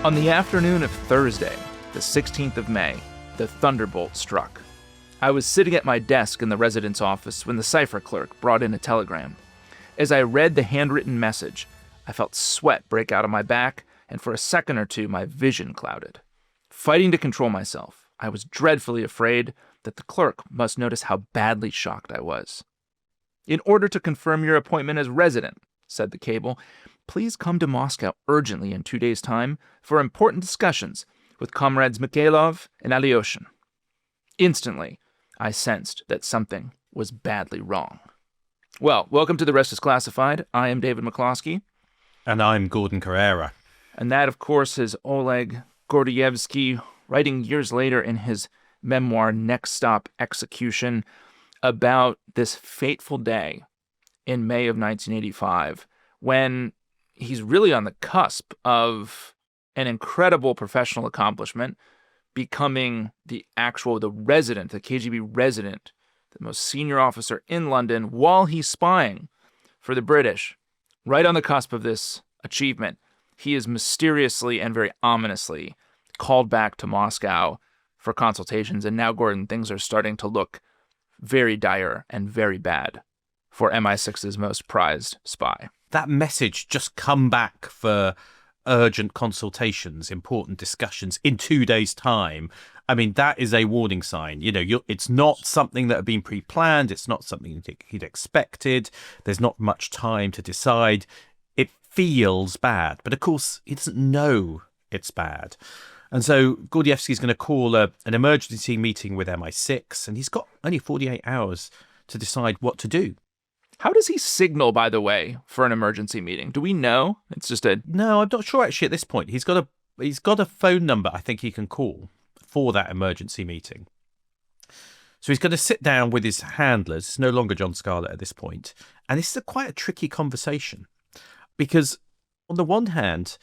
On the afternoon of Thursday, the 16th of May, the thunderbolt struck. I was sitting at my desk in the residence office when the cipher clerk brought in a telegram. As I read the handwritten message, I felt sweat break out on my back, and for a second or two, my vision clouded. Fighting to control myself, I was dreadfully afraid that the clerk must notice how badly shocked I was. "In order to confirm your appointment as resident," said the cable, "please come to Moscow urgently in 2 days' time for important discussions with comrades Mikhailov and Alyoshin." Instantly, I sensed that something was badly wrong. Well, welcome to The Rest is Classified. I am David McCloskey. And I'm Gordon Carrera. And that, of course, is Oleg Gordievsky, writing years later in his memoir, Next Stop Execution, about this fateful day in May of 1985, when he's really on the cusp of an incredible professional accomplishment, becoming the resident, the KGB resident, the most senior officer in London, while he's spying for the British. Right on the cusp of this achievement, he is mysteriously and very ominously called back to Moscow for consultations. And now, Gordon, things are starting to look very dire and very bad for MI6's most prized spy. That message, just come back for urgent consultations, important discussions in 2 days' time. I mean, that is a warning sign. It's not something that had been pre-planned. It's not something he'd expected. There's not much time to decide. It feels bad. But of course, he doesn't know it's bad. And so Gordievsky's going to call an emergency meeting with MI6, and he's got only 48 hours to decide what to do. How does he signal, by the way, for an emergency meeting? Do we know? No, I'm not sure actually at this point. He's got a phone number I think he can call for that emergency meeting. So he's going to sit down with his handlers. It's no longer John Scarlett at this point. And this is quite a tricky conversation because on the one hand,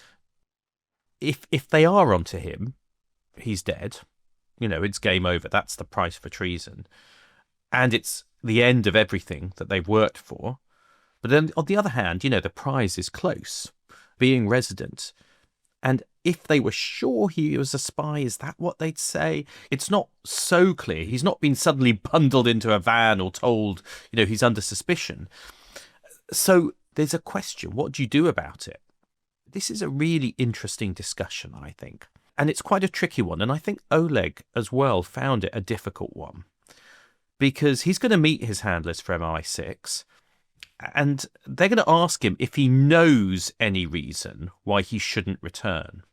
if they are onto him, he's dead. It's game over. That's the price for treason. And it's the end of everything that they've worked for. But then on the other hand, the prize is close, being resident. And if they were sure he was a spy, is that what they'd say? It's not so clear. He's not been suddenly bundled into a van or told, he's under suspicion. So there's a question. What do you do about it? This is a really interesting discussion, I think. And it's quite a tricky one. And I think Oleg as well found it a difficult one. Because he's going to meet his handlers for MI6, and they're going to ask him if he knows any reason why he shouldn't return.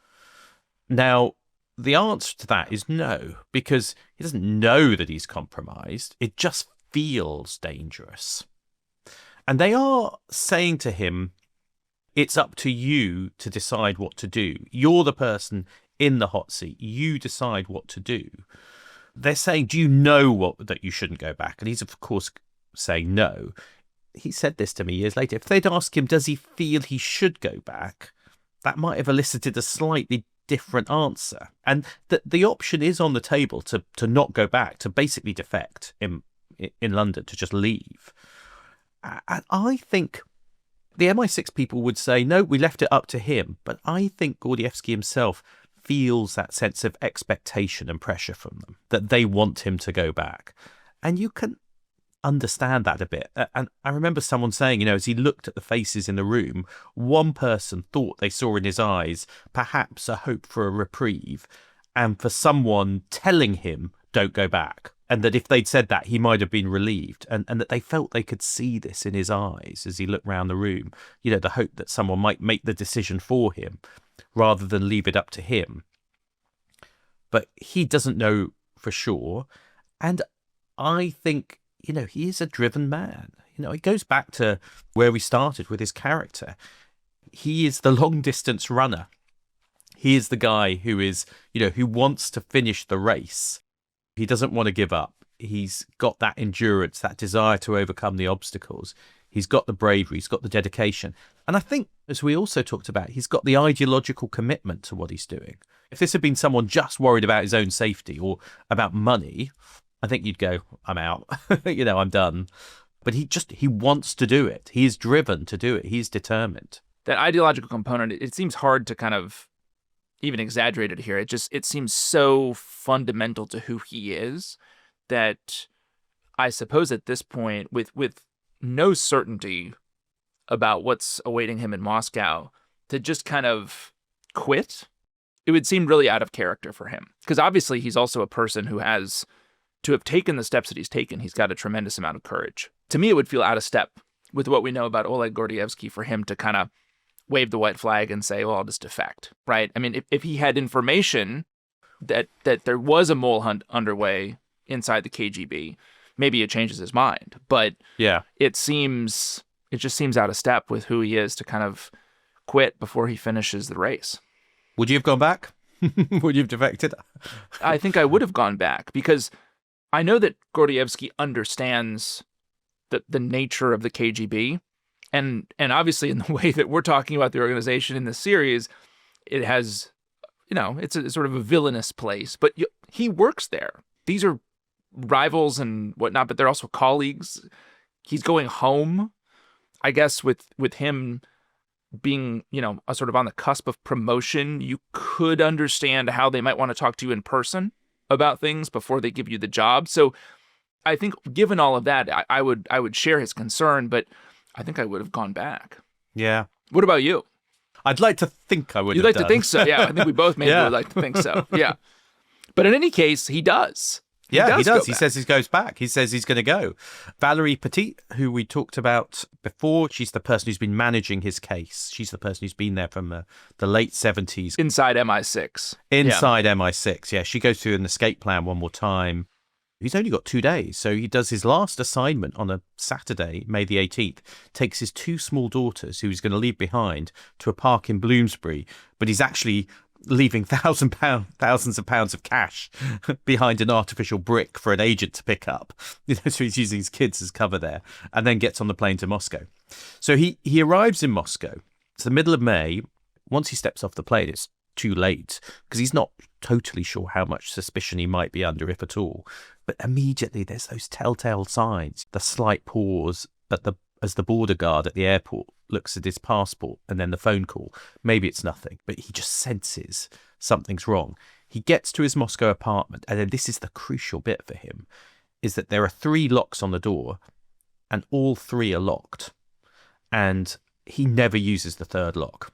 Now, the answer to that is no, because he doesn't know that he's compromised. It just feels dangerous. And they are saying to him, it's up to you to decide what to do. You're the person in the hot seat. You decide what to do. They're saying, do you know that you shouldn't go back? And he's, of course, saying no. He said this to me years later. If they'd asked him, does he feel he should go back? That might have elicited a slightly different answer. And the option is on the table to not go back, to basically defect in London, to just leave. And I think the MI6 people would say, no, we left it up to him. But I think Gordievsky himself feels that sense of expectation and pressure from them, that they want him to go back. And you can understand that a bit. And I remember someone saying, as he looked at the faces in the room, one person thought they saw in his eyes perhaps a hope for a reprieve, and for someone telling him, don't go back. And that if they'd said that, he might have been relieved. And that they felt they could see this in his eyes as he looked round the room, the hope that someone might make the decision for him, rather than leave it up to him. But he doesn't know for sure. And I think, he is a driven man. It goes back to where we started with his character. He is the long distance runner. He is the guy who is, who wants to finish the race. He doesn't want to give up. He's got that endurance, that desire to overcome the obstacles. He's got the bravery, he's got the dedication. And I think, as we also talked about, he's got the ideological commitment to what he's doing. If this had been someone just worried about his own safety or about money, I think you'd go, I'm out, I'm done. But he wants to do it. He is driven to do it. He's determined. That ideological component, it seems hard to kind of even exaggerated here. It seems so fundamental to who he is that I suppose at this point, with no certainty about what's awaiting him in Moscow, to just kind of quit, it would seem really out of character for him. Because obviously he's also a person who has, to have taken the steps that he's taken, he's got a tremendous amount of courage. To me, it would feel out of step with what we know about Oleg Gordievsky for him to kind of wave the white flag and say, well, I'll just defect, right? I mean, if he had information that there was a mole hunt underway inside the KGB, maybe it changes his mind. But Yeah. it just seems out of step with who he is to kind of quit before he finishes the race. Would you have gone back? Would you have defected? I think I would have gone back because I know that Gordievsky understands the nature of the KGB. And obviously in the way that we're talking about the organization in this series, it has, it's a sort of a villainous place. But he works there. These are rivals and whatnot, but they're also colleagues. He's going home, I guess, with him being, a sort of on the cusp of promotion. You could understand how they might want to talk to you in person about things before they give you the job. So I think given all of that, I would share his concern, but I think I would have gone back. Yeah. What about you? I'd like to think I would You'd have like done. to think so. Yeah, I think we both maybe Yeah. would like to think so. Yeah. But in any case, he does. He does. go He back. says he goes back. He says he's going to go. Valerie Petit, who we talked about before, she's the person who's been managing his case. She's the person who's been there from the late 70s. Inside MI6. Inside MI6, yeah. She goes through an escape plan one more time. He's only got 2 days, so he does his last assignment on a Saturday, May the 18th, takes his 2 small daughters, who he's going to leave behind, to a park in Bloomsbury, but he's actually leaving thousands of pounds of cash behind an artificial brick for an agent to pick up. So he's using his kids as cover there, and then gets on the plane to Moscow. So he arrives in Moscow. It's the middle of May. Once he steps off the plane, it's too late because he's not totally sure how much suspicion he might be under, if at all. But immediately there's those telltale signs, the slight pause as the border guard at the airport looks at his passport, and then the phone call. Maybe it's nothing, but he just senses something's wrong. He gets to his Moscow apartment, and then this is the crucial bit for him, is that there are 3 locks on the door, and all 3 are locked. And he never uses the 3rd lock.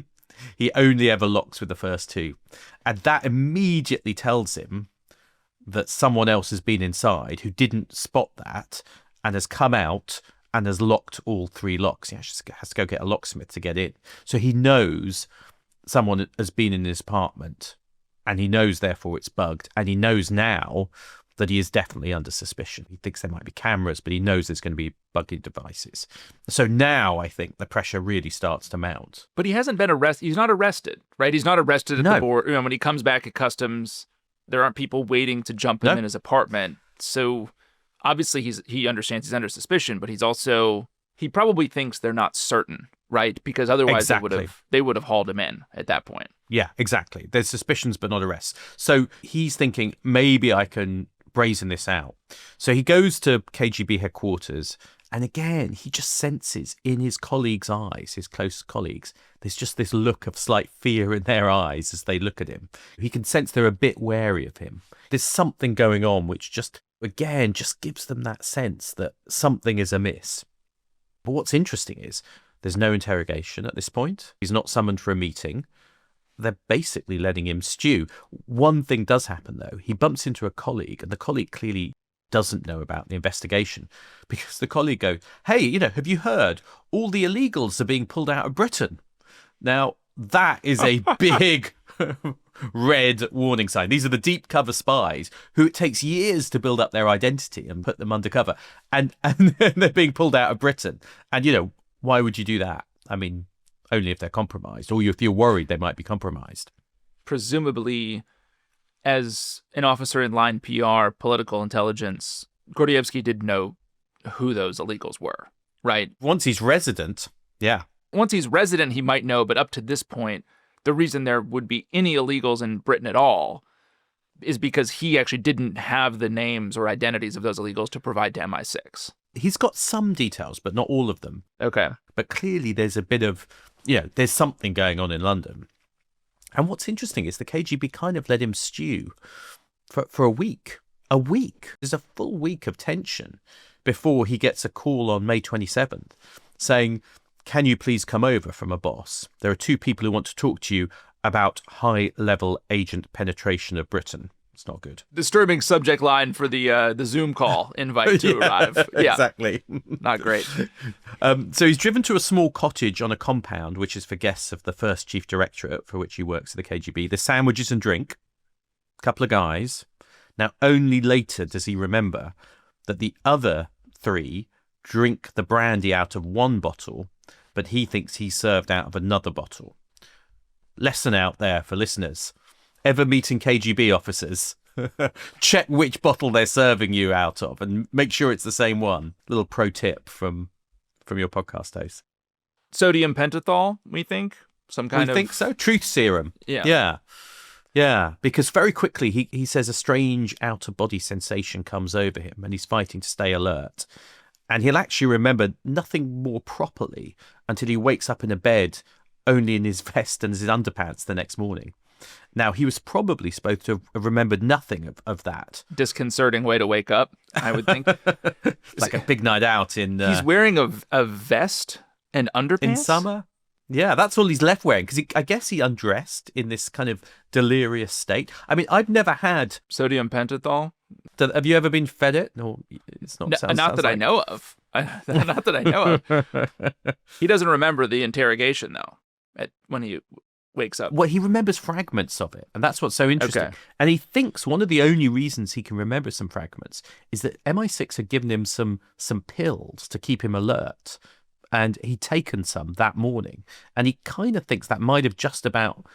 He only ever locks with the first 2. And that immediately tells him that someone else has been inside who didn't spot that and has come out and has locked all 3 locks. He actually has to go get a locksmith to get in. So he knows someone has been in his apartment, and he knows therefore it's bugged, and he knows now that he is definitely under suspicion. He thinks there might be cameras, but he knows there's going to be buggy devices. So now I think the pressure really starts to mount. But he hasn't been arrested. He's not arrested, right? He's not arrested at No. the border. When he comes back at customs, there aren't people waiting to jump him No. in his apartment. So obviously he understands he's under suspicion, but he probably thinks they're not certain, right? Because otherwise Exactly. they would have hauled him in at that point. Yeah, exactly. There's suspicions, but not arrests. So he's thinking, maybe I can brazen this out. So he goes to KGB headquarters, and again, he just senses in his colleagues' eyes, his close colleagues, there's just this look of slight fear in their eyes as they look at him. He can sense they're a bit wary of him. There's something going on which just gives them that sense that something is amiss. But what's interesting is there's no interrogation at this point. He's not summoned for a meeting. They're basically letting him stew. One thing does happen, though. He bumps into a colleague, and the colleague clearly doesn't know about the investigation, because the colleague goes, hey, have you heard? All the illegals are being pulled out of Britain. Now, that is a big red warning sign. These are the deep cover spies who it takes years to build up their identity and put them undercover. And they're being pulled out of Britain. And, why would you do that? I mean, only if they're compromised, or if you're worried they might be compromised. Presumably, as an officer in line PR, political intelligence, Gordievsky did know who those illegals were, right? Once he's resident, yeah. Once he's resident, he might know, but up to this point, the reason there would be any illegals in Britain at all is because he actually didn't have the names or identities of those illegals to provide to MI6. He's got some details, but not all of them. Okay. But clearly there's a bit of, there's something going on in London. And what's interesting is the KGB kind of let him stew for a week. A week. There's a full week of tension before he gets a call on May 27th saying, can you please come over from a boss? There are 2 people who want to talk to you about high-level agent penetration of Britain. It's not good. Disturbing subject line for the Zoom call invite to arrive. Yeah, exactly. Not great. So he's driven to a small cottage on a compound, which is for guests of the first chief directorate for which he works at the KGB. There's sandwiches and drink, a couple of guys. Now, only later does he remember that the other 3 drink the brandy out of one bottle, but he thinks he's served out of another bottle. Lesson out there for listeners. Ever meeting KGB officers, check which bottle they're serving you out of and make sure it's the same one. Little pro tip from your podcast host. Sodium pentothal, we think? Some kind of... We think so. Truth serum. Yeah. Yeah. Because very quickly he says a strange out-of-body sensation comes over him and he's fighting to stay alert. And he'll actually remember nothing more properly until he wakes up in a bed only in his vest and his underpants the next morning. Now, he was probably supposed to have remembered nothing of that. Disconcerting way to wake up, I would think. Like a big night out in... He's wearing a vest and underpants? In summer? Yeah, that's all he's left wearing, because I guess he undressed in this kind of delirious state. I mean, I've never had... Sodium pentothal? Have you ever been fed it? No, it's not. Not that I know of. Not that I know of. He doesn't remember the interrogation, though, when he wakes up. Well, he remembers fragments of it, and that's what's so interesting. Okay. And he thinks one of the only reasons he can remember some fragments is that MI6 had given him some pills to keep him alert, and he'd taken some that morning. And he kind of thinks that might have just about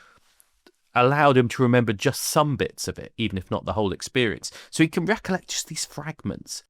allowed him to remember just some bits of it, even if not the whole experience. So he can recollect just these fragments.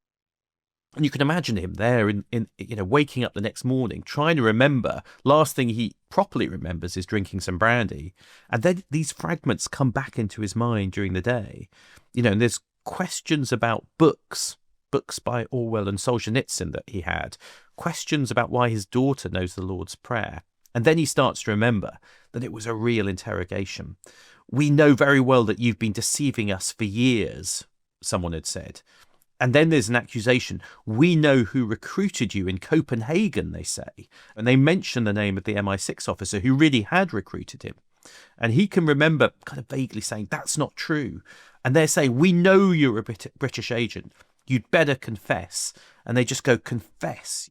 And you can imagine him there in waking up the next morning, trying to remember. Last thing he properly remembers is drinking some brandy. And then these fragments come back into his mind during the day. And there's questions about books by Orwell and Solzhenitsyn that he had, questions about why his daughter knows the Lord's Prayer. And then he starts to remember that it was a real interrogation. We know very well that you've been deceiving us for years, someone had said. And then there's an accusation. We know who recruited you in Copenhagen, they say. And they mention the name of the MI6 officer who really had recruited him. And he can remember kind of vaguely saying, that's not true. And they're saying, we know you're a British agent. You'd better confess. And they just go, confess.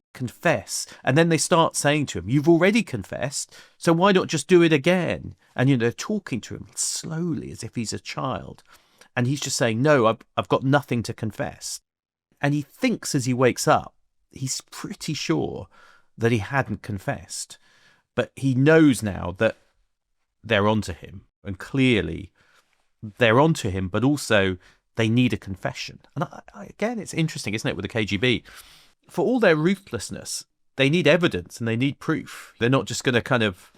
And then they start saying to him, you've already confessed, so why not just do it again? And, they're talking to him slowly as if he's a child. And he's just saying, no, I've got nothing to confess. And he thinks as he wakes up, he's pretty sure that he hadn't confessed. But he knows now that they're onto him. And clearly they're onto him, but also they need a confession. And again, it's interesting, isn't it, with the KGB? For all their ruthlessness, they need evidence and they need proof. They're not just going to kind of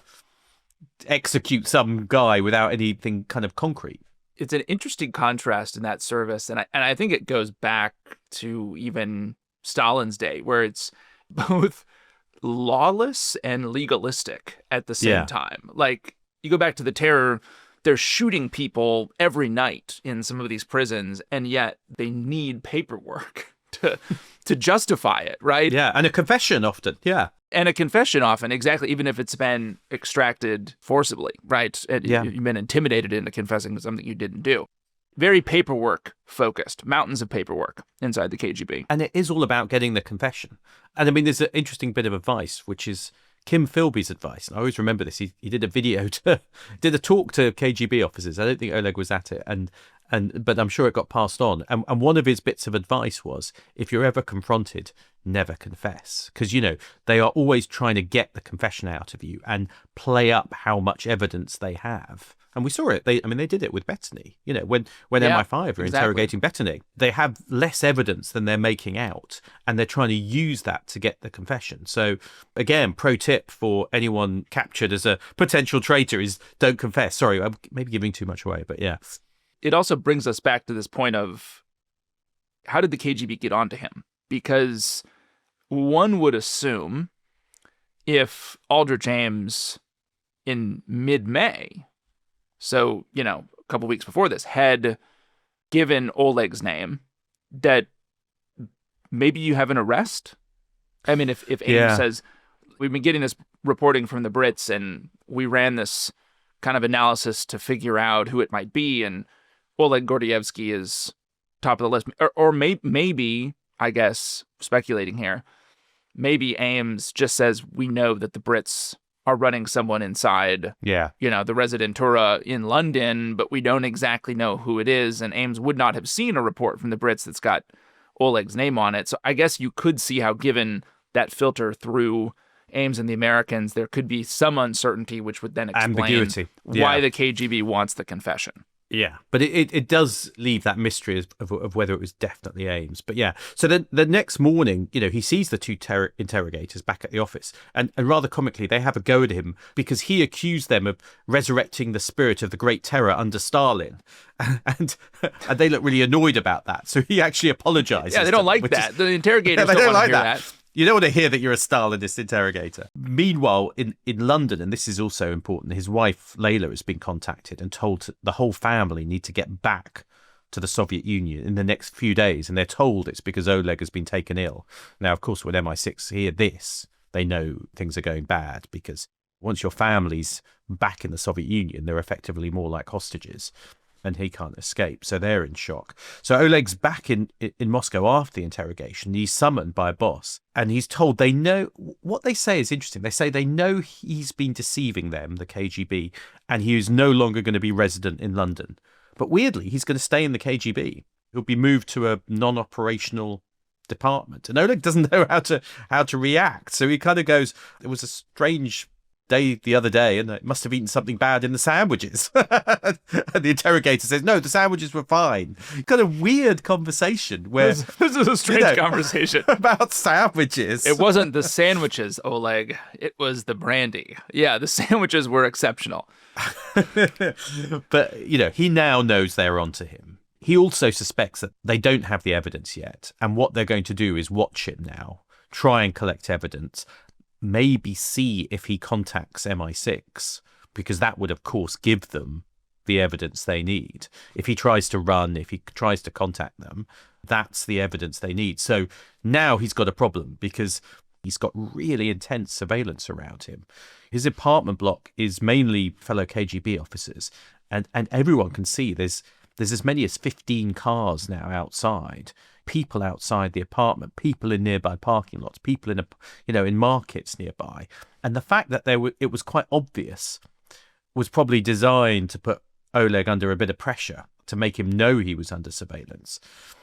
execute some guy without anything kind of concrete. It's an interesting contrast in that service, and I think it goes back to even Stalin's day, where it's both lawless and legalistic at the same time. Like, you go back to the terror, they're shooting people every night in some of these prisons, and yet they need paperwork to justify it, right? Yeah, and a confession often, yeah. And a confession often, exactly, even if it's been extracted forcibly, right? You've been intimidated into confessing to something you didn't do. Very paperwork focused, mountains of paperwork inside the KGB. And it is all about getting the confession. And I mean, there's an interesting bit of advice, which is Kim Philby's advice. And I always remember this. He did a video, did a talk to KGB officers. I don't think Oleg was at it. But I'm sure it got passed on. And one of his bits of advice was, if you're ever confronted, never confess. Because, they are always trying to get the confession out of you and play up how much evidence they have. And we saw it. They did it with Bettany. When MI5 are interrogating Bettany, they have less evidence than they're making out. And they're trying to use that to get the confession. So, again, pro tip for anyone captured as a potential traitor is don't confess. Sorry, I'm maybe giving too much away, but yeah. It also brings us back to this point of, how did the KGB get onto him? Because one would assume if Aldrich Ames in mid-May so, a couple weeks before this, had given Oleg's name, that maybe you have an arrest? I mean, if Ames says, we've been getting this reporting from the Brits and we ran this kind of analysis to figure out who it might be, and Oleg Gordievsky is top of the list. Or maybe, I guess, speculating here, maybe Ames just says, we know that the Brits are running someone inside, the Residentura in London, but we don't exactly know who it is. And Ames would not have seen a report from the Brits that's got Oleg's name on it. So I guess you could see how, given that filter through Ames and the Americans, there could be some uncertainty, which would then explain ambiguity. Why the KGB wants the confession. Yeah, but it does leave that mystery of whether it was definitely Ames. But yeah, so then the next morning, he sees the two interrogators back at the office, and rather comically, they have a go at him because he accused them of resurrecting the spirit of the Great Terror under Stalin, and they look really annoyed about that. So he actually apologizes. Yeah, they don't like that. The interrogators don't want to hear that. You don't want to hear that you're a Stalinist interrogator. Meanwhile, in London, and this is also important, his wife, Layla, has been contacted and told the whole family need to get back to the Soviet Union in the next few days. And they're told it's because Oleg has been taken ill. Now, of course, when MI6 hear this, they know things are going bad, because once your family's back in the Soviet Union, they're effectively more like hostages. And he can't escape, so they're in shock. So Oleg's back in Moscow after the interrogation. He's summoned by a boss, and he's told they know. What they say is interesting. They say they know he's been deceiving them, the KGB, and he is no longer going to be resident in London. But weirdly, he's going to stay in the KGB. He'll be moved to a non-operational department, and Oleg doesn't know how to react. So he kind of goes, "It was a strange day the other day, and I must have eaten something bad in the sandwiches." And the interrogator says, "No, the sandwiches were fine." Kind of weird conversation where this is a strange conversation about sandwiches. It wasn't the sandwiches, Oleg. It was the brandy. Yeah, the sandwiches were exceptional. But he now knows they're onto him. He also suspects that they don't have the evidence yet, and what they're going to do is watch him now, try and collect evidence. Maybe see if he contacts MI6, because that would, of course, give them the evidence they need. If he tries to run, if he tries to contact them, that's the evidence they need. So now he's got a problem, because he's got really intense surveillance around him. His apartment block is mainly fellow KGB officers, and everyone can see there's as many as 15 cars now outside. People outside the apartment, people in nearby parking lots, people in markets nearby. And the fact that it was quite obvious was probably designed to put Oleg under a bit of pressure, to make him know he was under surveillance.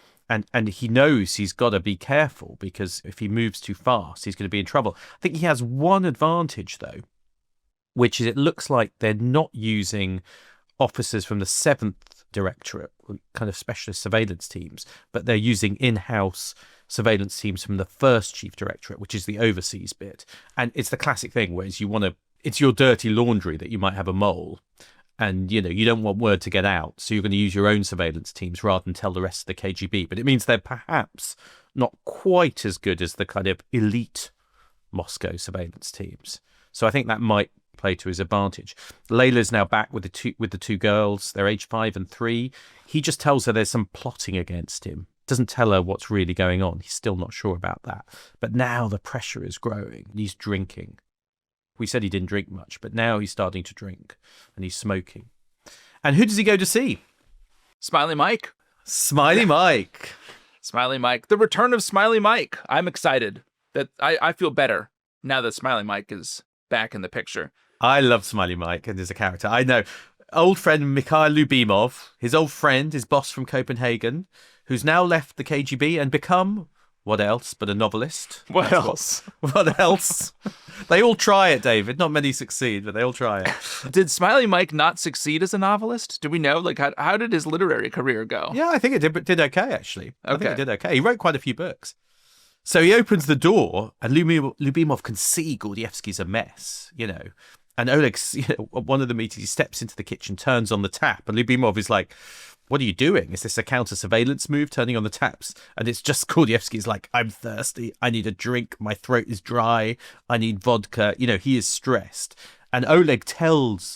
And he knows he's got to be careful, because if he moves too fast, he's going to be in trouble. I think he has one advantage, though, which is it looks like they're not using officers from the 7th Directorate, kind of specialist surveillance teams, but they're using in-house surveillance teams from the 1st Chief Directorate, which is the overseas bit. And it's the classic thing, whereas it's your dirty laundry that you might have a mole, and you don't want word to get out, so you're going to use your own surveillance teams rather than tell the rest of the KGB. But it means they're perhaps not quite as good as the kind of elite Moscow surveillance teams. So I think that might play to his advantage. Layla's now back with the two girls. They're aged 5 and 3. He just tells her there's some plotting against him. Doesn't tell her what's really going on. He's still not sure about that. But now the pressure is growing. He's drinking. We said he didn't drink much, but now he's starting to drink, and he's smoking. And who does he go to see? Smiley Mike. Smiley Mike. Smiley Mike. The return of Smiley Mike. I'm excited. That I feel better now that Smiley Mike is back in the picture. I love Smiley Mike and as a character. I know. Old friend Mikhail Lubimov, his old friend, his boss from Copenhagen, who's now left the KGB and become, what else but a novelist? What else? What else? They all try it, David. Not many succeed, but they all try it. Did Smiley Mike not succeed as a novelist? Do we know? Like, how did his literary career go? Yeah, I think it did okay, actually. Okay. I think it did okay. He wrote quite a few books. So he opens the door, and Lubimov can see Gordievsky's a mess, And Oleg's, one of the meetings, he steps into the kitchen, turns on the tap, and Lubimov is like, "What are you doing? Is this a counter-surveillance move, turning on the taps?" And it's just Gordievsky's like, "I'm thirsty. I need a drink. My throat is dry. I need vodka." He is stressed. And Oleg tells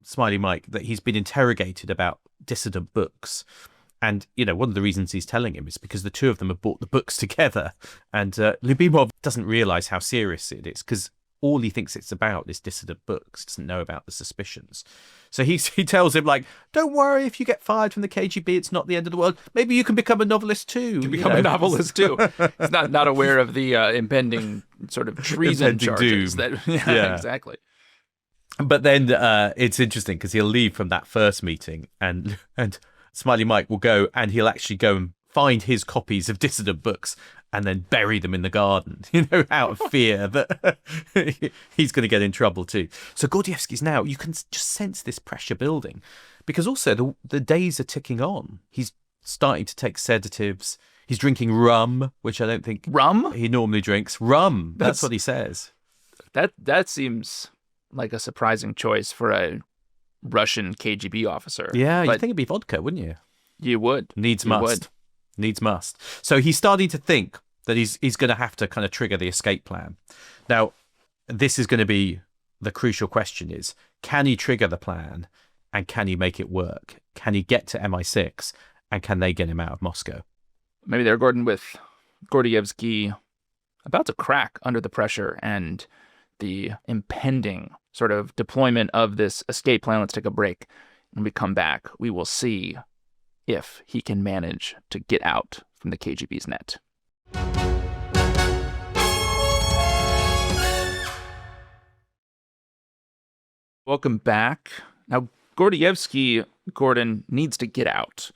Smiley Mike that he's been interrogated about dissident books. And, one of the reasons he's telling him is because the two of them have bought the books together. And Lyubimov doesn't realize how serious it is because all he thinks it's about is dissident books, doesn't know about the suspicions. So he tells him, like, don't worry if you get fired from the KGB, it's not the end of the world. Maybe you can become a novelist too. To become a novelist too. He's not aware of the impending sort of treason charges. Yeah, exactly. But then it's interesting because he'll leave from that first meeting and Smiley Mike will go and he'll actually go and find his copies of dissident books and then bury them in the garden, out of fear that he's going to get in trouble too. So Gordievsky's now, you can just sense this pressure building because also the days are ticking on. He's starting to take sedatives. He's drinking rum, which I don't think he normally drinks. Rum, that's what he says. That seems like a surprising choice for a Russian KGB officer. Yeah, you'd think it'd be vodka, wouldn't you? You would. Needs must. So he's starting to think that he's going to have to kind of trigger the escape plan. Now, this is going to be the crucial question is, can he trigger the plan and can he make it work? Can he get to MI6 and can they get him out of Moscow? Maybe they're with Gordievsky about to crack under the pressure and the impending sort of deployment of this escape plan. Let's take a break. When we come back, we will see if he can manage to get out from the KGB's net. Welcome back. Now, Gordievsky, Gordon, needs to get out.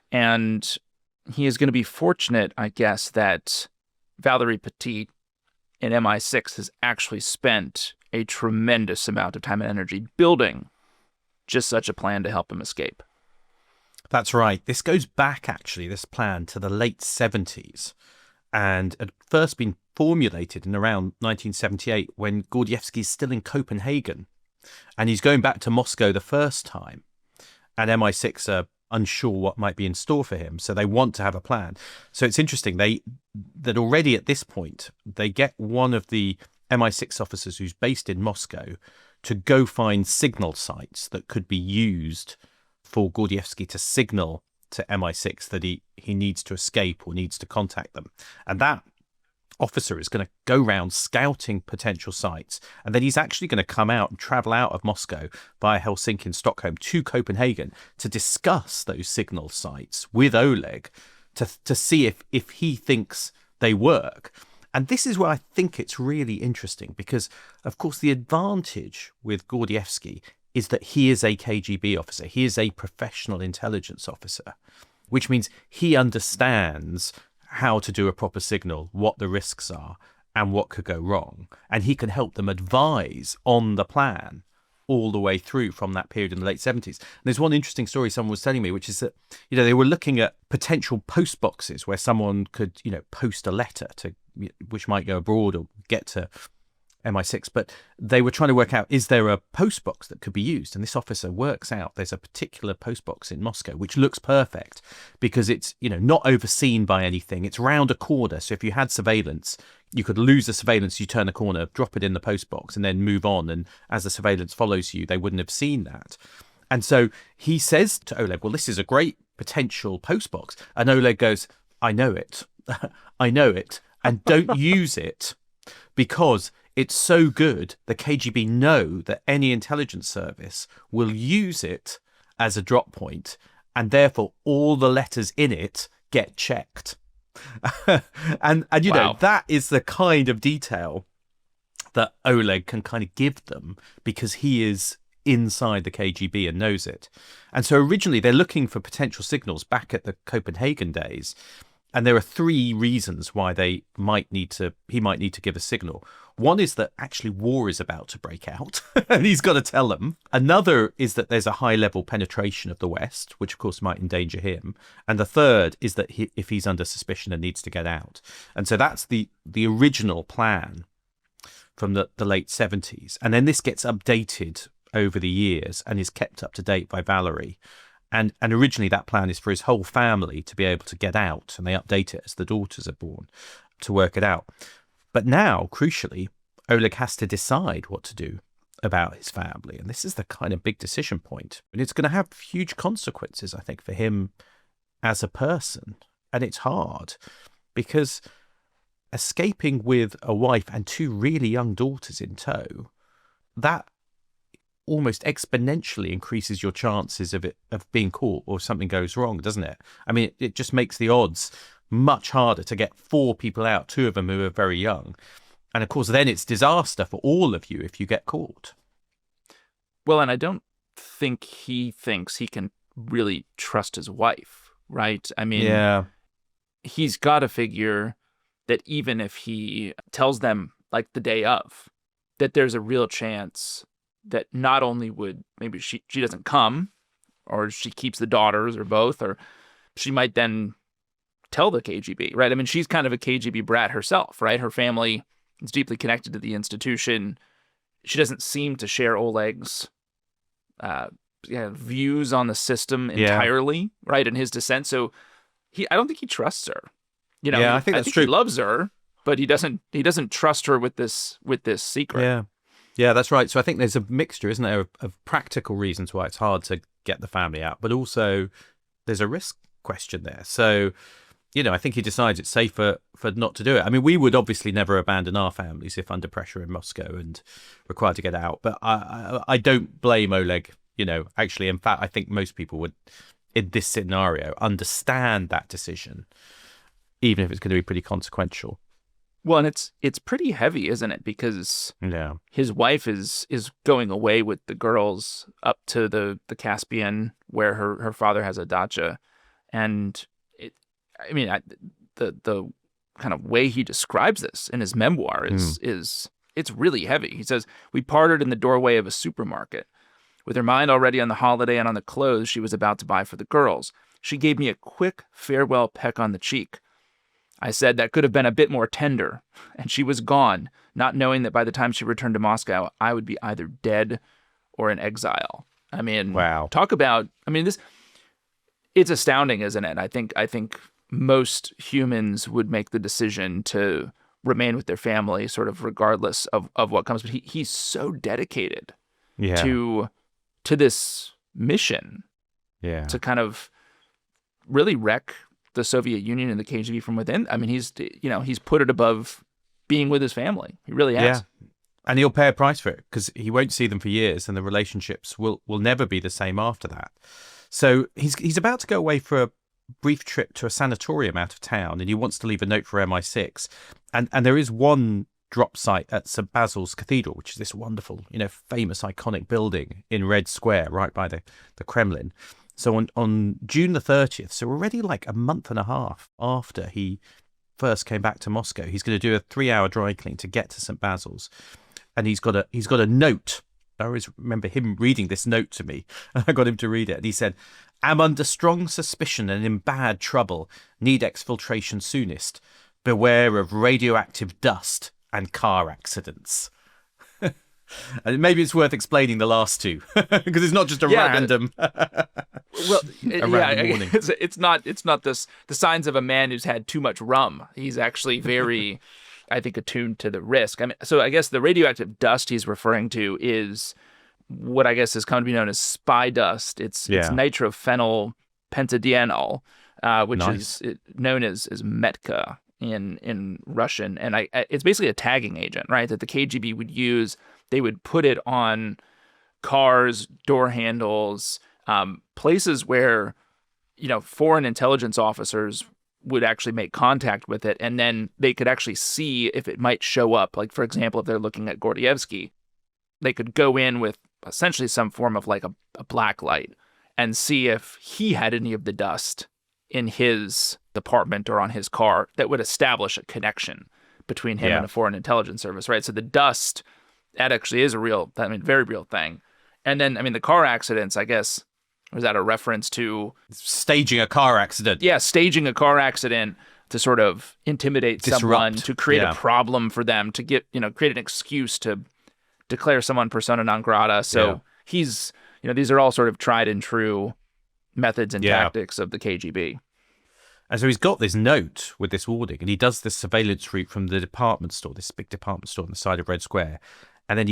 And he is going to be fortunate, I guess, that Valerie Petit in MI6 has actually spent a tremendous amount of time and energy building just such a plan to help him escape. That's right. This goes back, actually, this plan, to the late 70s and had first been formulated in around 1978 when Gordievsky's still in Copenhagen. And he's going back to Moscow the first time. And MI6 are unsure what might be in store for him. So they want to have a plan. So it's interesting that already at this point, they get one of the MI6 officers who's based in Moscow to go find signal sites that could be used for Gordievsky to signal to MI6 that he needs to escape or needs to contact them. And that officer is going to go around scouting potential sites. And then he's actually going to come out and travel out of Moscow via Helsinki and Stockholm to Copenhagen to discuss those signal sites with Oleg to see if he thinks they work. And this is where I think it's really interesting because, of course, the advantage with Gordievsky is that he is a KGB officer. He is a professional intelligence officer, which means he understands how to do a proper signal, what the risks are, and what could go wrong. And he can help them advise on the plan all the way through from that period in the late 70s. And there's one interesting story someone was telling me, which is that, they were looking at potential post boxes where someone could, post a letter to which might go abroad or get to MI6, but they were trying to work out, is there a post box that could be used? And this officer works out there's a particular post box in Moscow which looks perfect because it's not overseen by anything. It's round a corner, so if you had surveillance, you could lose the surveillance, you turn a corner, drop it in the post box and then move on, and as the surveillance follows you, they wouldn't have seen that. And so he says to Oleg, well, this is a great potential post box. And Oleg goes, I know it. I know it. And don't use it because it's so good, the KGB know that any intelligence service will use it as a drop point, and therefore all the letters in it get checked. and Wow. That is the kind of detail that Oleg can kind of give them because he is inside the KGB and knows it. And so originally they're looking for potential signals back at the Copenhagen days. And there are three reasons why he might need to give a signal. One is that actually war is about to break out and he's got to tell them. Another is that there's a high level penetration of the West, which of course might endanger him. And the third is that if he's under suspicion and needs to get out. And so that's the original plan from the late 70s. And then this gets updated over the years and is kept up to date by Valerie. And originally that plan is for his whole family to be able to get out, and they update it as the daughters are born to work it out. But now, crucially, Oleg has to decide what to do. about his family. And this is the kind of big decision point. And it's going to have huge consequences, I think, for him as a person. And it's hard because escaping with a wife and two really young daughters in tow, that almost exponentially increases your chances of being caught or something goes wrong, doesn't it? I mean, it just makes the odds much harder to get 4 people out, 2 of them who are very young. And of course, then it's disaster for all of you if you get caught. Well, and I don't think he thinks he can really trust his wife, right? I mean, Yeah. He's got to figure that even if he tells them like the day of, that there's a real chance that not only would maybe she doesn't come, or she keeps the daughters, or both, or she might then tell the KGB, right? I mean, she's kind of a KGB brat herself, right? Her family is deeply connected to the institution. She doesn't seem to share Oleg's views on the system entirely, right? In his dissent. So I don't think he trusts her. You know, I think that's true. He loves her, but he doesn't trust her with this secret. Yeah, that's right. So I think there's a mixture, isn't there, of practical reasons why it's hard to get the family out, but also there's a risk question there. So, you know, I think he decides it's safer for not to do it. I mean, we would obviously never abandon our families if under pressure in Moscow and required to get out. But I don't blame Oleg. You know, actually, in fact, I think most people would, in this scenario, understand that decision, even if it's going to be pretty consequential. Well, and it's pretty heavy, isn't it? Because his wife is going away with the girls up to the Caspian, where her father has a dacha, and the kind of way he describes this in his memoir is it's really heavy. He says, "We parted in the doorway of a supermarket. With her mind already on the holiday and on the clothes she was about to buy for the girls, she gave me a quick farewell peck on the cheek. I said that could have been a bit more tender, and she was gone, not knowing that by the time she returned to Moscow, I would be either dead or in exile." I mean, wow. Talk about, it's astounding, isn't it? I think most humans would make the decision to remain with their family sort of regardless of what comes. But he's so dedicated to this mission to kind of really wreck the Soviet Union and the KGB from within. I mean, he's put it above being with his family. He really has. Yeah. And he'll pay a price for it because he won't see them for years and the relationships will never be the same after that. So he's about to go away for a brief trip to a sanatorium out of town, and he wants to leave a note for MI6. And there is one drop site at St. Basil's Cathedral, which is this wonderful, famous iconic building in Red Square right by the Kremlin. So on June the 30th, so already like a month and a half after he first came back to Moscow, he's going to do a 3-hour dry clean to get to St. Basil's. And he's got a note. I always remember him reading this note to me. I got him to read it. And he said, "Am under strong suspicion and in bad trouble. Need exfiltration soonest. Beware of radioactive dust and car accidents." And maybe it's worth explaining the last two because it's not just a random. Warning. It's not the signs of a man who's had too much rum. He's actually very, I think, attuned to the risk. So I guess the radioactive dust he's referring to is what I guess has come to be known as spy dust. It's nitrophenyl pentadienyl, which is known as metka in Russian, and it's basically a tagging agent, right? That the KGB would use. They would put it on cars, door handles, places where, foreign intelligence officers would actually make contact with it, and then they could actually see if it might show up. Like, for example, if they're looking at Gordievsky, they could go in with essentially some form of like a black light and see if he had any of the dust in his department or on his car that would establish a connection between him and a foreign intelligence service, right? So the dust, that actually is a real, very real thing. And then, the car accidents, I guess, was that a reference to staging a car accident? Yeah, staging a car accident to sort of intimidate someone, to create a problem for them, to create an excuse to declare someone persona non grata. So he's, these are all sort of tried and true methods and tactics of the KGB. And so he's got this note with this warning, and he does this surveillance route from the department store, this big department store on the side of Red Square. And then he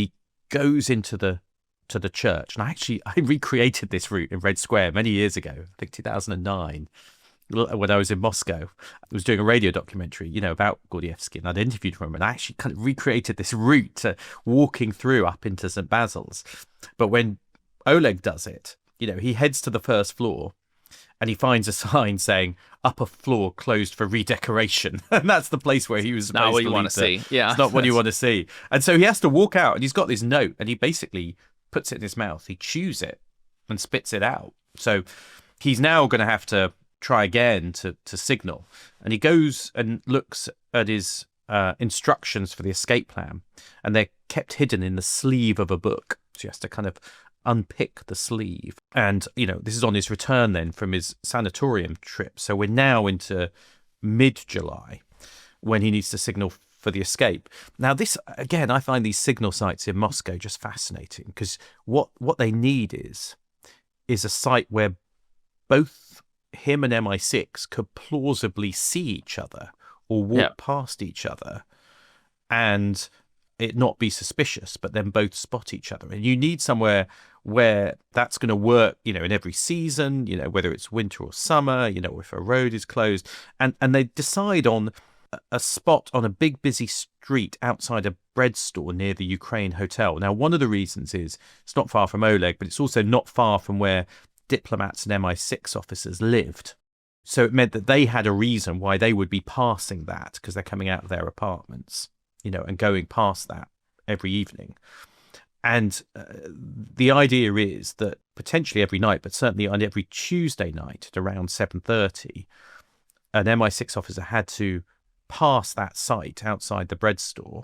goes into the church. And I recreated this route in Red Square many years ago, I think 2009, when I was in Moscow. I was doing a radio documentary, about Gordievsky, and I'd interviewed him, and I actually kind of recreated this route, walking through up into St. Basil's. But when Oleg does it, he heads to the first floor, and he finds a sign saying upper floor closed for redecoration. And that's the place where he was supposed not what to you want to see. Yeah. It's not what you want to see. And so he has to walk out, and he's got this note, and he basically puts it in his mouth. He chews it and spits it out. So he's now going to have to try again to signal. And he goes and looks at his instructions for the escape plan, and they're kept hidden in the sleeve of a book. So he has to kind of unpick the sleeve. And, this is on his return then from his sanatorium trip. So we're now into mid-July when he needs to signal for the escape. Now, this, again, I find these signal sites in Moscow just fascinating, because what they need is a site where both him and MI6 could plausibly see each other or walk past each other and it not be suspicious, but then both spot each other. And you need somewhere where that's going to work, in every season, whether it's winter or summer, if a road is closed. And they decide on a spot on a big busy street outside a bread store near the Ukraine Hotel. Now, one of the reasons is it's not far from Oleg, but it's also not far from where diplomats and MI6 officers lived. So it meant that they had a reason why they would be passing that, because they're coming out of their apartments, and going past that every evening. And the idea is that potentially every night, but certainly on every Tuesday night at around 7:30, an MI6 officer had to pass that site outside the bread store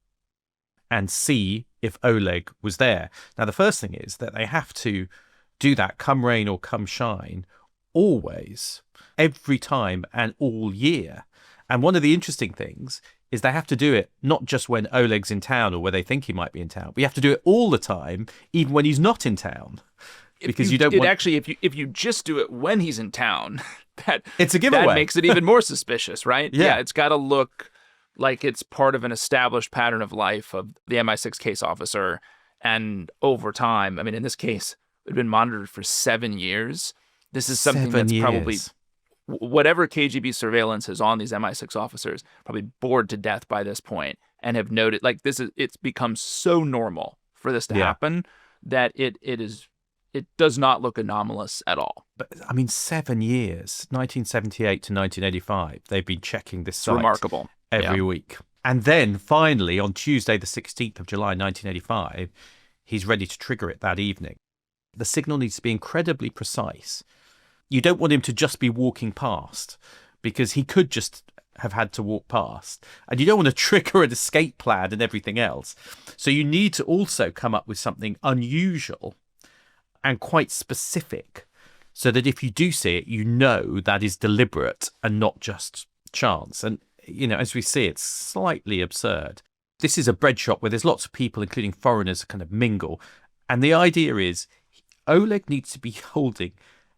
and see if Oleg was there. Now, the first thing is that they have to do that come rain or come shine, always, every time and all year. And one of the interesting things is they have to do it not just when Oleg's in town or where they think he might be in town, but you have to do it all the time, even when he's not in town. Because you don't want... Actually, if you just do it when he's in town, it's a giveaway. That makes it even more suspicious, right? Yeah, it's got to look like it's part of an established pattern of life of the MI6 case officer. And over time, I mean, in this case, it had been monitored for 7 years. This is something that's probably... whatever KGB surveillance is on these MI6 officers, probably bored to death by this point, and have noted it's become so normal for this to happen that it does not look anomalous at all. But I mean, 7 years, 1978 to 1985, they've been checking this site remarkable every week. And then finally, on Tuesday, the 16th of July, 1985, he's ready to trigger it that evening. The signal needs to be incredibly precise. You don't want him to just be walking past, because he could just have had to walk past. And you don't want to trigger an escape plan and everything else. So you need to also come up with something unusual and quite specific, so that if you do see it, that is deliberate and not just chance. And, as we see, it's slightly absurd. This is a bread shop where there's lots of people, including foreigners, kind of mingle. And the idea is Oleg needs to be holding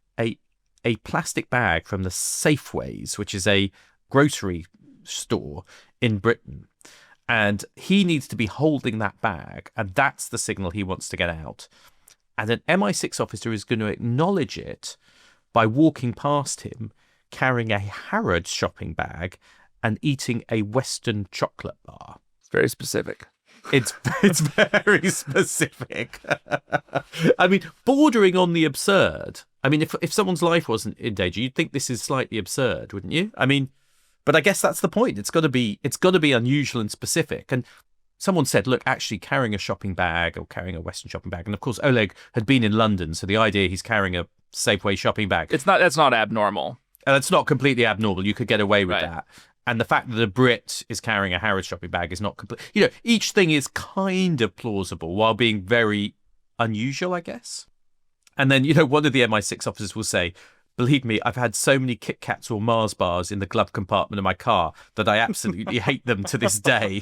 a plastic bag from the Safeways, which is a grocery store in Britain. And he needs to be holding that bag, and that's the signal he wants to get out. And an MI6 officer is going to acknowledge it by walking past him, carrying a Harrods shopping bag and eating a Western chocolate bar. It's very specific. It's very specific. I mean, bordering on the absurd. I mean, if someone's life wasn't in danger, you'd think this is slightly absurd, wouldn't you? I mean, but I guess that's the point. It's got to be unusual and specific. And someone said, look, actually carrying a shopping bag or carrying a Western shopping bag. And of course, Oleg had been in London, so the idea he's carrying a Safeway shopping bag. That's not abnormal. And it's not completely abnormal. You could get away with that. And the fact that a Brit is carrying a Harrods shopping bag is not complete. Each thing is kind of plausible while being very unusual, I guess. And then, one of the MI6 officers will say, believe me, I've had so many Kit Kats or Mars bars in the glove compartment of my car that I absolutely hate them to this day.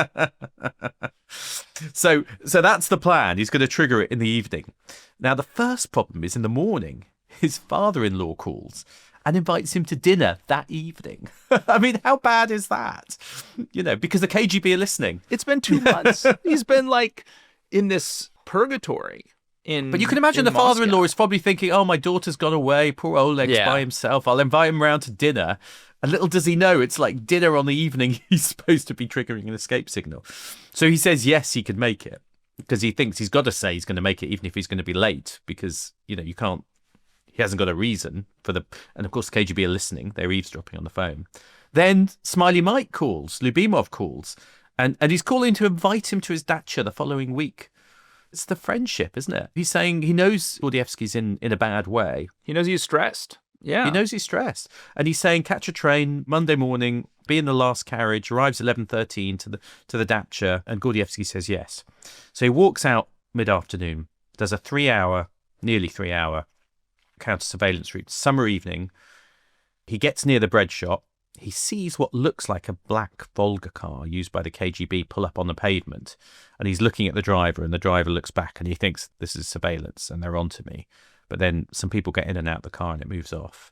So that's the plan. He's going to trigger it in the evening. Now, the first problem is in the morning, his father-in-law calls and invites him to dinner that evening. I mean, how bad is that? Because the KGB are listening. It's been 2 months. He's been in this purgatory. But you can imagine the father-in-law is probably thinking, oh, my daughter's gone away. Poor Oleg's by himself. I'll invite him round to dinner. And little does he know, it's like dinner on the evening he's supposed to be triggering an escape signal. So he says, yes, he could make it. Because he thinks he's got to say he's going to make it, even if he's going to be late. Because, you can't, he hasn't got a reason for the... And of course, the KGB are listening. They're eavesdropping on the phone. Then Smiley Mike calls. Lyubimov calls. And he's calling to invite him to his dacha the following week. It's the friendship, isn't it? He's saying he knows Gordievsky's in a bad way. He knows he's stressed. Yeah. He knows he's stressed. And he's saying, catch a train Monday morning, be in the last carriage, arrives 11:13 to the dacha, and Gordievsky says yes. So he walks out mid-afternoon, does a nearly 3-hour counter-surveillance route, summer evening. He gets near the bread shop. He sees what looks like a black Volga car used by the KGB pull up on the pavement. And he's looking at the driver, and the driver looks back and he thinks, this is surveillance and they're onto me. But then some people get in and out of the car and it moves off.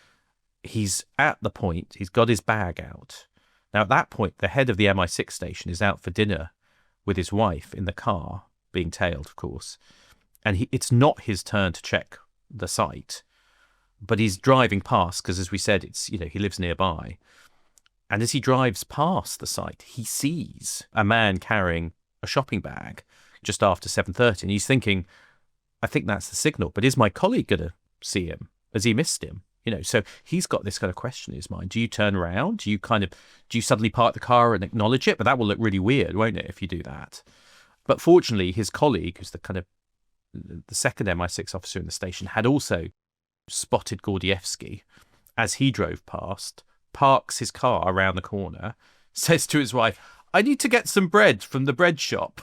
He's at the point, he's got his bag out. Now, at that point, the head of the MI6 station is out for dinner with his wife in the car, being tailed, of course. And it's not his turn to check the site. But he's driving past because, as we said, he lives nearby. And as he drives past the site, he sees a man carrying a shopping bag just after 7:30. And he's thinking, I think that's the signal. But is my colleague going to see him? Has he missed him? So he's got this kind of question in his mind. Do you turn around? Do you suddenly park the car and acknowledge it? But that will look really weird, won't it, if you do that? But fortunately, his colleague, who's the second MI6 officer in the station, had also spotted Gordievsky as he drove past, parks his car around the corner, says to his wife, I need to get some bread from the bread shop.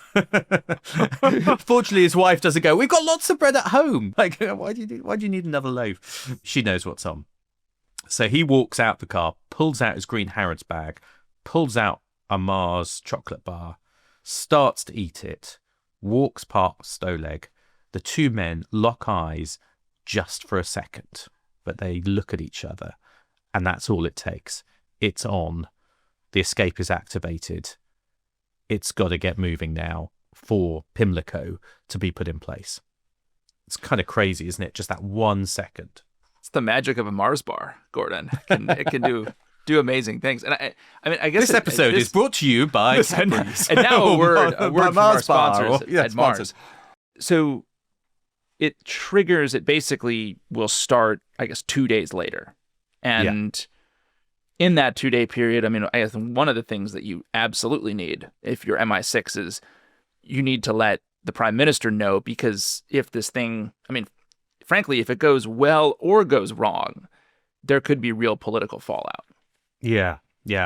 Fortunately, his wife doesn't go, we've got lots of bread at home. Like, why do you need another loaf? She knows what's on. So he walks out the car, pulls out his green Harrods bag, pulls out a Mars chocolate bar, starts to eat it, walks past Oleg. The two men lock eyes just for a second, but they look at each other, and that's all it takes. It's on. The escape is activated. It's got to get moving now for Pimlico to be put in place. It's kind of crazy, isn't it? Just that 1 second. It's the magic of a Mars bar, Gordon. It can do amazing things. And I guess this episode is brought to you by Cadbury's. And now a word from our sponsors at Mars. So it basically will start, I guess, 2 days later. And in that 2-day period, I guess one of the things that you absolutely need if you're MI6 is you need to let the prime minister know, because if this thing, frankly, if it goes well or goes wrong, there could be real political fallout. Yeah.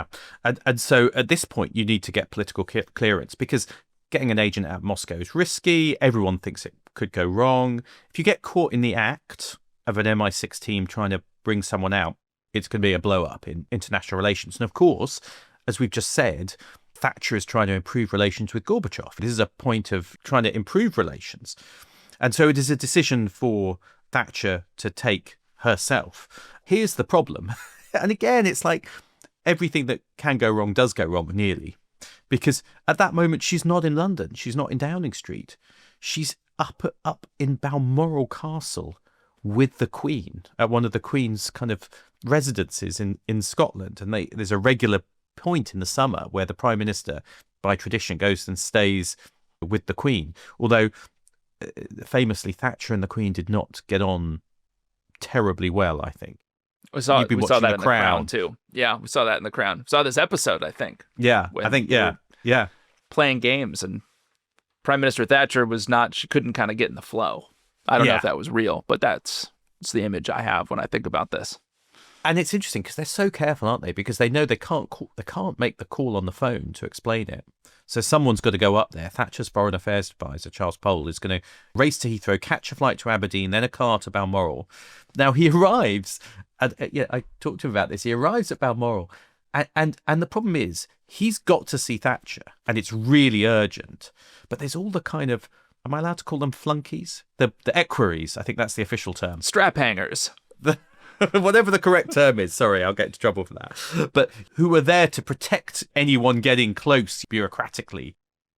And so at this point, you need to get political clearance, because getting an agent out of Moscow is risky. Everyone thinks it could go wrong. If you get caught in the act of an MI6 team trying to bring someone out, it's going to be a blow-up in international relations. And of course, as we've just said, Thatcher is trying to improve relations with Gorbachev. This is a point of trying to improve relations. And so it is a decision for Thatcher to take herself. Here's the problem. And again, it's like everything that can go wrong does go wrong, nearly. Because at that moment, she's not in London. She's not in Downing Street. She's up in Balmoral Castle with the Queen, at one of the Queen's kind of residences in Scotland. And there's a regular point in the summer where the Prime Minister, by tradition, goes and stays with the Queen. Although, famously, Thatcher and the Queen did not get on terribly well, I think. We saw that in The Crown, too. Yeah, we saw that in The Crown. We saw this episode, I think. Yeah, I think, yeah. Playing games, and Prime Minister Thatcher she couldn't kind of get in the flow. I don't know if that was real, but it's the image I have when I think about this. And it's interesting because they're so careful, aren't they? Because they know they can't make the call on the phone to explain it. So someone's got to go up there. Thatcher's Foreign Affairs Advisor, Charles Pole, is going to race to Heathrow, catch a flight to Aberdeen, then a car to Balmoral. Now he arrives, I talked to him about this. He arrives at Balmoral, and the problem is he's got to see Thatcher, and it's really urgent. But there's all the kind of, am I allowed to call them flunkies? The equerries, I think that's the official term. Strap hangers. Whatever the correct term is, sorry, I'll get into trouble for that. But who are there to protect anyone getting close bureaucratically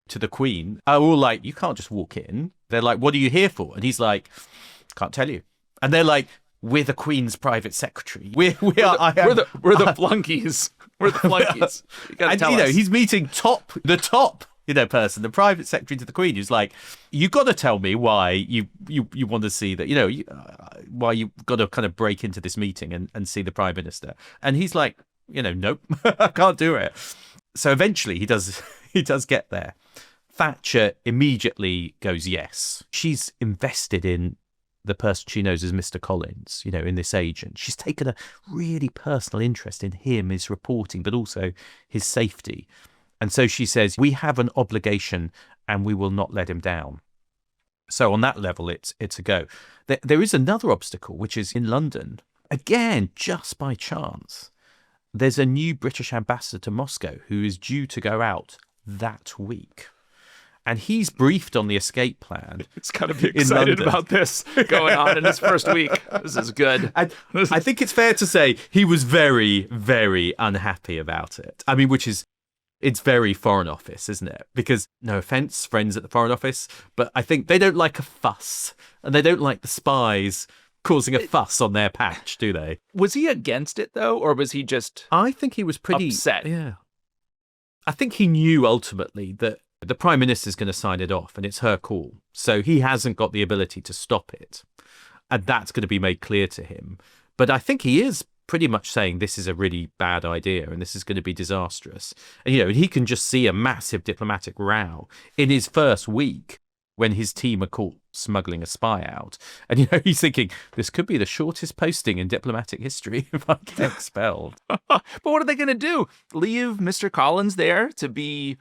to the Queen are all like, you can't just walk in. They're like, what are you here for? And he's like, can't tell you. And they're like, we're the Queen's private secretary. We're the flunkies. We're the flunkies. You gotta and, tell us. he's meeting the top person, the private secretary to the Queen, who's like, you got to tell me why you want to see that, why you got to kind of break into this meeting and see the Prime Minister. And he's like, nope, I can't do it. So eventually he does get there. Thatcher immediately goes yes. She's invested in the person she knows as Mr. Collins, in this agent. She's taken a really personal interest in him, his reporting, but also his safety. And so she says, we have an obligation and we will not let him down. So on that level, it's a go. There is another obstacle, which is in London. Again, just by chance, there's a new British ambassador to Moscow who is due to go out that week. And he's briefed on the escape plan. He's got to be excited about this going on in his first week. This is good. And I think it's fair to say he was very, very unhappy about it. I mean, it's very Foreign Office, isn't it? Because, no offence, friends at the Foreign Office, but I think they don't like a fuss. And they don't like the spies causing a fuss on their patch, do they? Was he against it, though? Or was he just I think he was pretty upset? Yeah. I think he knew ultimately that the Prime Minister's going to sign it off and it's her call. So he hasn't got the ability to stop it. And that's going to be made clear to him. But I think he is pretty much saying this is a really bad idea and this is going to be disastrous. And, he can just see a massive diplomatic row in his first week when his team are caught smuggling a spy out. And, he's thinking, this could be the shortest posting in diplomatic history if I get expelled. But what are they going to do? Leave Mr. Collins there to be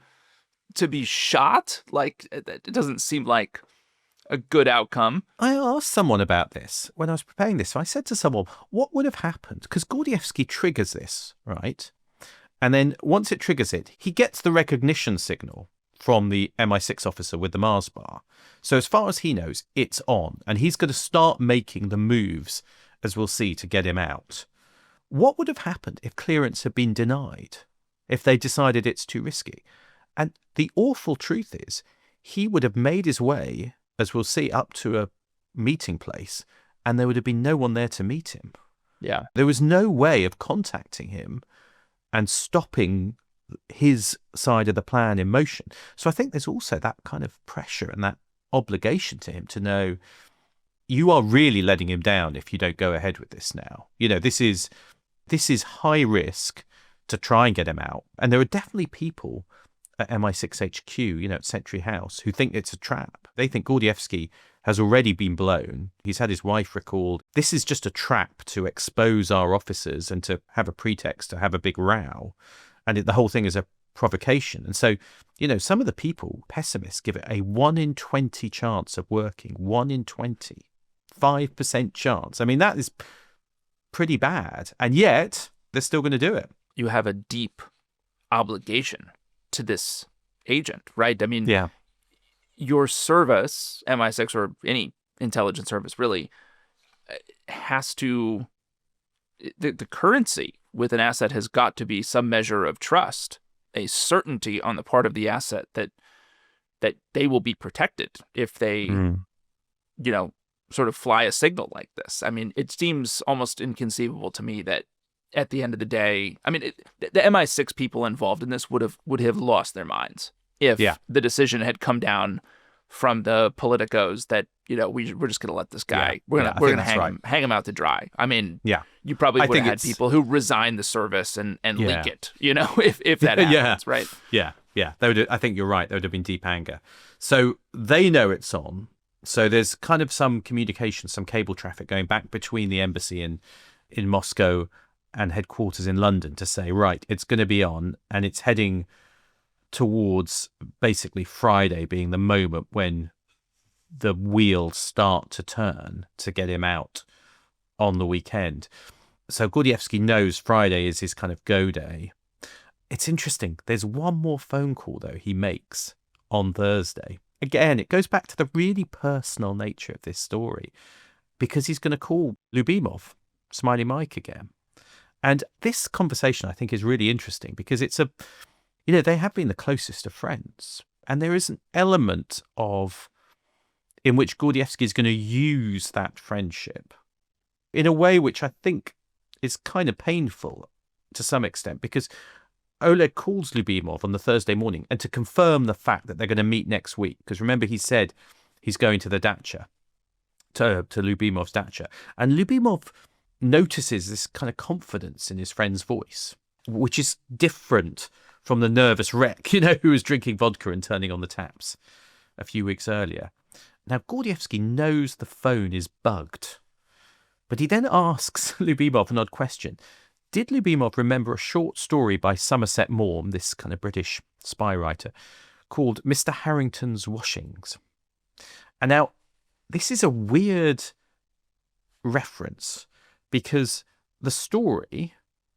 shot? Like, it doesn't seem like a good outcome. I asked someone about this when I was preparing this. So I said to someone, what would have happened? Because Gordievsky triggers this, right? And then once it triggers it, he gets the recognition signal from the MI6 officer with the Mars bar. So as far as he knows, it's on. And he's going to start making the moves, as we'll see, to get him out. What would have happened if clearance had been denied? If they decided it's too risky? And the awful truth is, he would have made his way, as we'll see, up to a meeting place, and there would have been no one there to meet him. Yeah. There was no way of contacting him and stopping his side of the plan in motion. So I think there's also that kind of pressure and that obligation to him to know you are really letting him down if you don't go ahead with this now. This is high risk to try and get him out. And there are definitely people at MI6 HQ, at Century House, who think it's a trap. They think Gordievsky has already been blown. He's had his wife recalled. This is just a trap to expose our officers and to have a pretext to have a big row. And the whole thing is a provocation. And so, some of the people, pessimists, give it a 1 in 20 chance of working. 1 in 20. 5% chance. I mean, that is pretty bad. And yet, they're still going to do it. You have a deep obligation to this agent, right? I mean, yeah. Your service, MI6 or any intelligence service really, has to, the currency with an asset has got to be some measure of trust, a certainty on the part of the asset that they will be protected if they, sort of fly a signal like this. I mean, it seems almost inconceivable to me that at the end of the day, I mean, the MI6 people involved in this would have lost their minds if the decision had come down from the politicos that we're just going to let this guy we're going to hang him out to dry. I mean, you probably would have had people who resign the service and leak it, if that happens, right? Yeah. I think you're right. There would have been deep anger. So they know it's on. So there's kind of some communication, some cable traffic going back between the embassy in Moscow and headquarters in London to say, right, it's going to be on, and it's heading towards basically Friday being the moment when the wheels start to turn to get him out on the weekend. So Gordievsky knows Friday is his kind of go day. It's interesting. There's one more phone call, though, he makes on Thursday. Again, it goes back to the really personal nature of this story, because he's going to call Lyubimov, Smiley Mike, again. And this conversation, I think, is really interesting because it's they have been the closest of friends. And there is an element of in which Gordievsky is going to use that friendship in a way which I think is kind of painful to some extent, because Oleg calls Lyubimov on the Thursday morning and to confirm the fact that they're going to meet next week. Because remember, he said he's going to the dacha, to Lyubimov's dacha. And Lyubimov notices this kind of confidence in his friend's voice, which is different from the nervous wreck, who was drinking vodka and turning on the taps a few weeks earlier. Now, Gordievsky knows the phone is bugged, but he then asks Lyubimov an odd question. Did Lyubimov remember a short story by Somerset Maugham, this kind of British spy writer, called Mr. Harrington's Washings? And now, this is a weird reference, because the story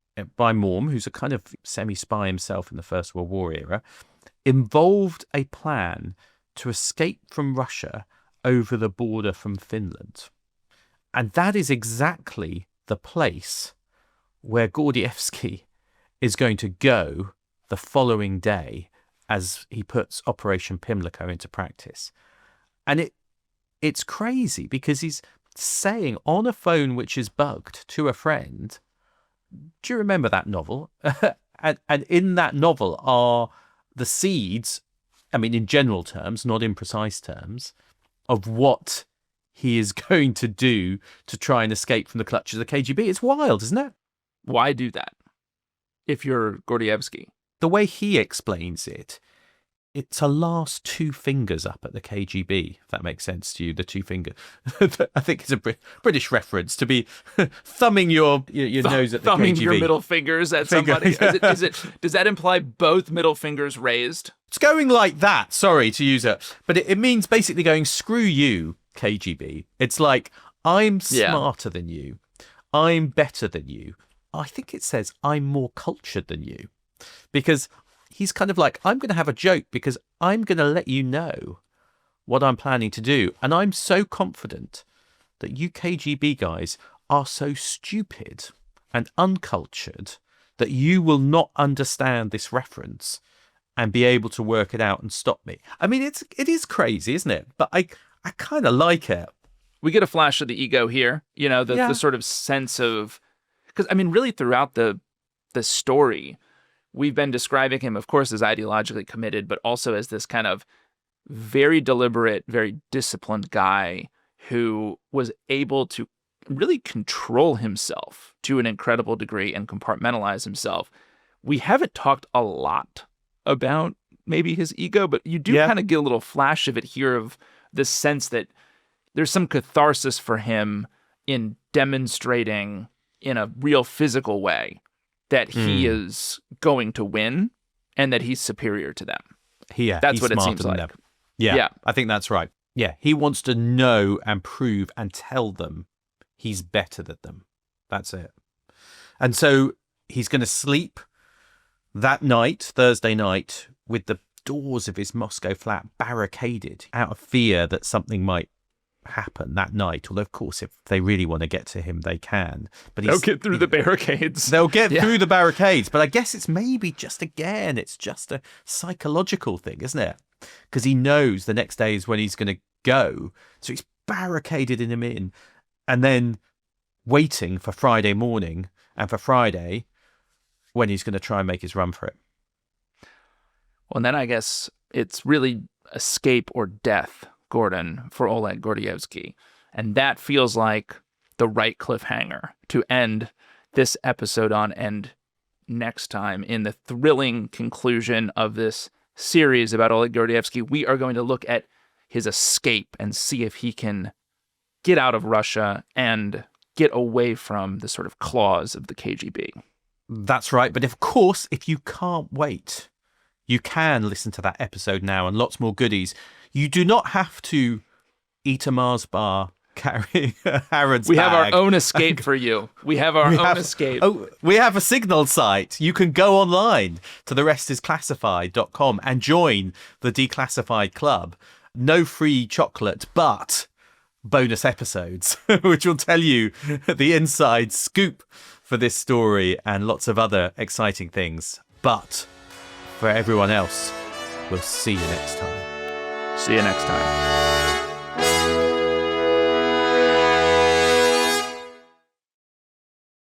by Maugham, who's a kind of semi-spy himself in the First World War era, involved a plan to escape from Russia over the border from Finland. And that is exactly the place where Gordievsky is going to go the following day as he puts Operation Pimlico into practice. And it's crazy, because he's saying on a phone which is bugged to a friend, do you remember that novel? and in that novel are the seeds, I mean, in general terms, not in precise terms, of what he is going to do to try and escape from the clutches of the KGB. It's wild, isn't it? Why do that if you're Gordievsky? The way he explains it, it's a last two fingers up at the KGB, if that makes sense to you, the two fingers. I think it's a British reference to be thumbing your nose at the thumbing KGB. Your middle fingers at somebody. Does that imply both middle fingers raised? It's going like that, sorry to use it. But it means basically going, screw you, KGB. It's like, I'm smarter than you. I'm better than you. I think it says, I'm more cultured than you. Because he's kind of like, I'm going to have a joke because I'm going to let you know what I'm planning to do. And I'm so confident that you KGB guys are so stupid and uncultured that you will not understand this reference and be able to work it out and stop me. I mean, it is crazy, isn't it? But I kind of like it. We get a flash of the ego here, the sort of sense of, because I mean, really throughout the story, we've been describing him, of course, as ideologically committed, but also as this kind of very deliberate, very disciplined guy who was able to really control himself to an incredible degree and compartmentalize himself. We haven't talked a lot about maybe his ego, but you do kind of get a little flash of it here, of this sense that there's some catharsis for him in demonstrating in a real physical way that he is going to win and that he's superior to them. That's what it seems like. Yeah, I think that's right. Yeah, he wants to know and prove and tell them he's better than them. That's it. And so he's going to sleep that night, Thursday night, with the doors of his Moscow flat barricaded out of fear that something might happen that night. Although, of course, if they really want to get to him, they can. But they'll get through the barricades. They'll get through the barricades. But I guess it's maybe it's just a psychological thing, isn't it? Because he knows the next day is when he's going to go. So he's barricaded him in, and then waiting for Friday morning and for Friday when he's going to try and make his run for it. Well, and then I guess it's really escape or death, Gordon, for Oleg Gordievsky. And that feels like the right cliffhanger to end this episode on, and next time in the thrilling conclusion of this series about Oleg Gordievsky, we are going to look at his escape and see if he can get out of Russia and get away from the sort of claws of the KGB. That's right. But of course, if you can't wait, you can listen to that episode now and lots more goodies. You do not have to eat a Mars bar carrying a Harrods We bag. have our own escape for you. We have our own escape. Oh, we have a Signal site. You can go online to therestisclassified.com and join the Declassified Club. No free chocolate, but bonus episodes, which will tell you the inside scoop for this story and lots of other exciting things. But for everyone else, We'll see you next time. See you next time.